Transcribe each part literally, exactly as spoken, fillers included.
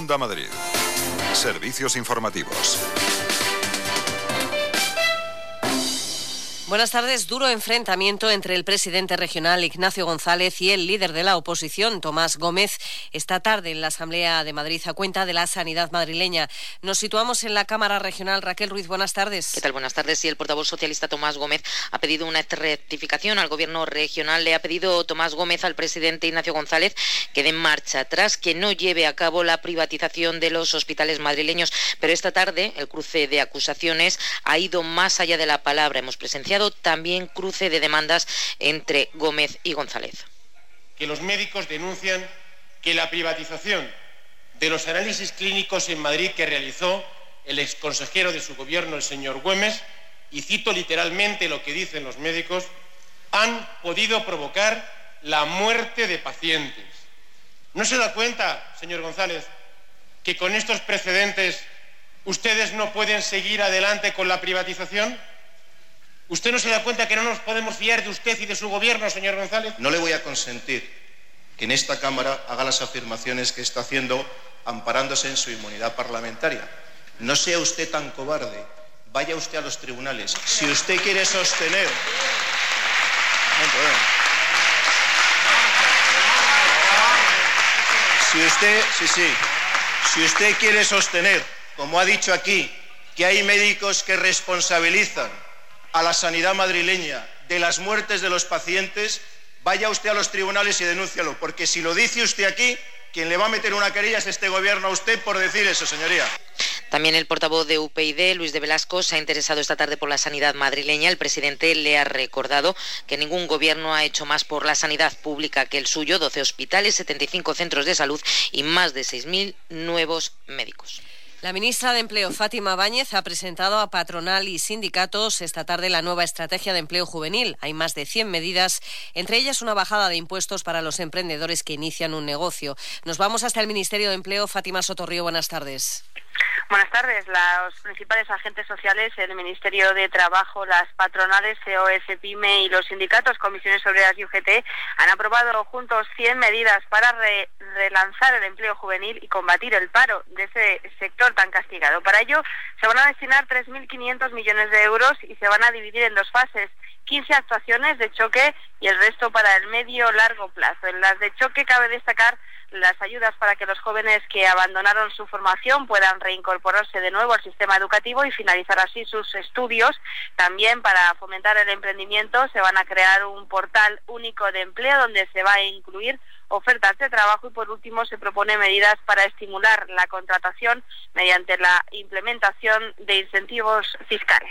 Onda Madrid. Servicios informativos. Buenas tardes. Duro enfrentamiento entre el presidente regional Ignacio González y el líder de la oposición, Tomás Gómez, esta tarde en la Asamblea de Madrid a cuenta de la sanidad madrileña. Nos situamos en la Cámara Regional. Raquel Ruiz, buenas tardes. ¿Qué tal? Buenas tardes. Sí, el portavoz socialista Tomás Gómez ha pedido una rectificación al Gobierno regional. Le ha pedido Tomás Gómez al presidente Ignacio González que dé marcha atrás, que no lleve a cabo la privatización de los hospitales madrileños. Pero esta tarde el cruce de acusaciones ha ido más allá de la palabra. Hemos presenciado también cruce de demandas entre Gómez y González. Que los médicos denuncian que la privatización de los análisis clínicos en Madrid que realizó el exconsejero de su gobierno, el señor Güemes, y cito literalmente lo que dicen los médicos, han podido provocar la muerte de pacientes. ¿No se da cuenta, señor González, que con estos precedentes ustedes no pueden seguir adelante con la privatización? ¿Usted no se da cuenta que no nos podemos fiar de usted y de su gobierno, señor González? No le voy a consentir que en esta Cámara haga las afirmaciones que está haciendo amparándose en su inmunidad parlamentaria. No sea usted tan cobarde. Vaya usted a los tribunales. Si usted quiere sostener... Si usted, sí, sí, si usted quiere sostener, como ha dicho aquí, que hay médicos que responsabilizan a la sanidad madrileña de las muertes de los pacientes, vaya usted a los tribunales y denúncialo, porque si lo dice usted aquí, quien le va a meter una querella es este gobierno a usted por decir eso, señoría. También el portavoz de U P YD, Luis de Velasco, se ha interesado esta tarde por la sanidad madrileña. El presidente le ha recordado que ningún gobierno ha hecho más por la sanidad pública que el suyo, doce hospitales, setenta y cinco centros de salud y más de seis mil nuevos médicos. La ministra de Empleo, Fátima Báñez, ha presentado a patronal y sindicatos esta tarde la nueva estrategia de empleo juvenil. Hay más de cien medidas, entre ellas una bajada de impuestos para los emprendedores que inician un negocio. Nos vamos hasta el Ministerio de Empleo. Fátima Sotorrío, buenas tardes. Buenas tardes. Los principales agentes sociales, el Ministerio de Trabajo, las patronales, C O S, PYME y los sindicatos, Comisiones Obreras y U G T, han aprobado juntos cien medidas para re- relanzar el empleo juvenil y combatir el paro de ese sector tan castigado. Para ello, se van a destinar tres mil quinientos millones de euros y se van a dividir en dos fases. quince actuaciones de choque y el resto para el medio-largo plazo. En las de choque cabe destacar las ayudas para que los jóvenes que abandonaron su formación puedan reincorporarse de nuevo al sistema educativo y finalizar así sus estudios. También para fomentar el emprendimiento se van a crear un portal único de empleo donde se va a incluir ofertas de trabajo y por último se propone medidas para estimular la contratación mediante la implementación de incentivos fiscales.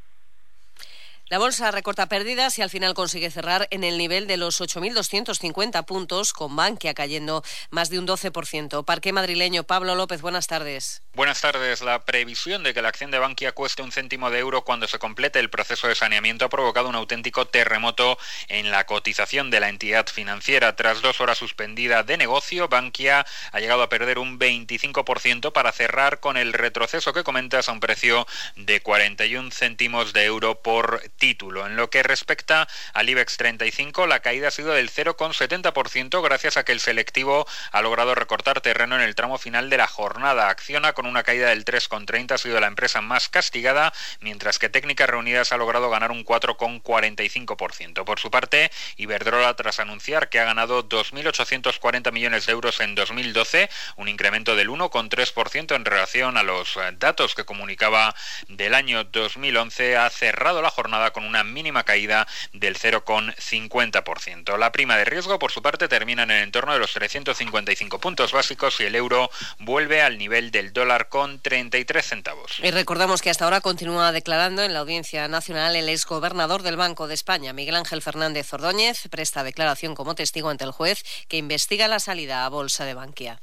La bolsa recorta pérdidas y al final consigue cerrar en el nivel de los ocho mil doscientos cincuenta puntos, con Bankia cayendo más de un doce por ciento. Parque madrileño, Pablo López, buenas tardes. Buenas tardes. La previsión de que la acción de Bankia cueste un céntimo de euro cuando se complete el proceso de saneamiento ha provocado un auténtico terremoto en la cotización de la entidad financiera. Tras dos horas suspendida de negocio, Bankia ha llegado a perder un veinticinco por ciento para cerrar con el retroceso que comentas a un precio de cuarenta y un céntimos de euro por título. En lo que respecta al IBEX treinta y cinco, la caída ha sido del cero coma setenta por ciento gracias a que el selectivo ha logrado recortar terreno en el tramo final de la jornada. Acciona con una caída del tres coma treinta, ha sido la empresa más castigada, mientras que Técnicas Reunidas ha logrado ganar un cuatro coma cuarenta y cinco por ciento. Por su parte, Iberdrola, tras anunciar que ha ganado dos mil ochocientos cuarenta millones de euros en dos mil doce, un incremento del uno coma tres por ciento en relación a los datos que comunicaba del año dos mil once, ha cerrado la jornada con una mínima caída del cero coma cincuenta por ciento. La prima de riesgo, por su parte, termina en el entorno de los trescientos cincuenta y cinco puntos básicos y el euro vuelve al nivel del dólar con treinta y tres centavos. Y recordamos que hasta ahora continúa declarando en la Audiencia Nacional el exgobernador del Banco de España, Miguel Ángel Fernández Ordóñez, presta declaración como testigo ante el juez que investiga la salida a bolsa de Bankia.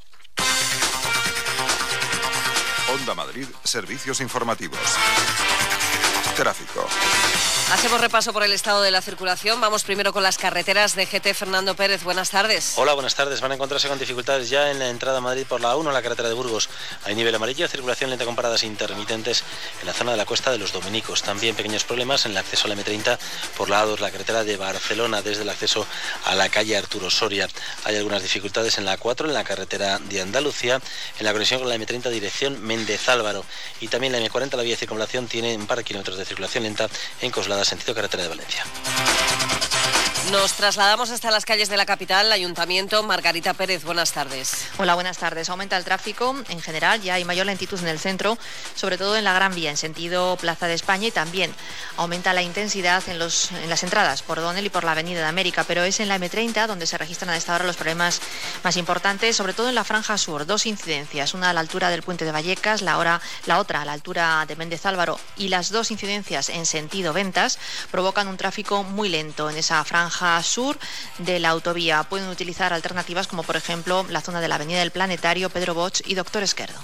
Onda Madrid, servicios informativos. Tráfico. Hacemos repaso por el estado de la circulación. Vamos primero con las carreteras de G T. Fernando Pérez, buenas tardes. Hola, buenas tardes. Van a encontrarse con dificultades ya en la entrada a Madrid por la A uno, en la carretera de Burgos. Hay nivel amarillo, circulación lenta con paradas intermitentes en la zona de la Cuesta de los Dominicos. También pequeños problemas en el acceso a la eme treinta por la A dos, la carretera de Barcelona, desde el acceso a la calle Arturo Soria. Hay algunas dificultades en la A cuatro, en la carretera de Andalucía, en la conexión con la eme treinta dirección Méndez Álvaro. Y también la eme cuarenta, la vía de circunvalación, tiene un par de kilómetros de circulación lenta en Coslada, sentido carretera de Valencia. Nos trasladamos hasta las calles de la capital, Ayuntamiento. Margarita Pérez, buenas tardes. Hola, buenas tardes. Aumenta el tráfico en general, ya hay mayor lentitud en el centro, sobre todo en la Gran Vía, en sentido Plaza de España, y también aumenta la intensidad en, los, en las entradas por Donel y por la Avenida de América, pero es en la eme treinta donde se registran a esta hora los problemas más importantes, sobre todo en la franja sur. Dos incidencias, una a la altura del Puente de Vallecas, la, hora, la otra a la altura de Méndez Álvaro, y las dos incidencias en sentido Ventas provocan un tráfico muy lento en esa franja sur de la autovía. Pueden utilizar alternativas como por ejemplo la zona de la Avenida del Planetario, Pedro Bosch y Doctor Esquerdo.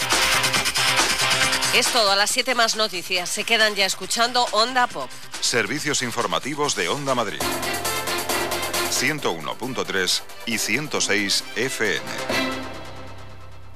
Es todo, a las siete más noticias. Se quedan ya escuchando Onda Pop. Servicios informativos de Onda Madrid. ciento uno punto tres y ciento seis efe eme.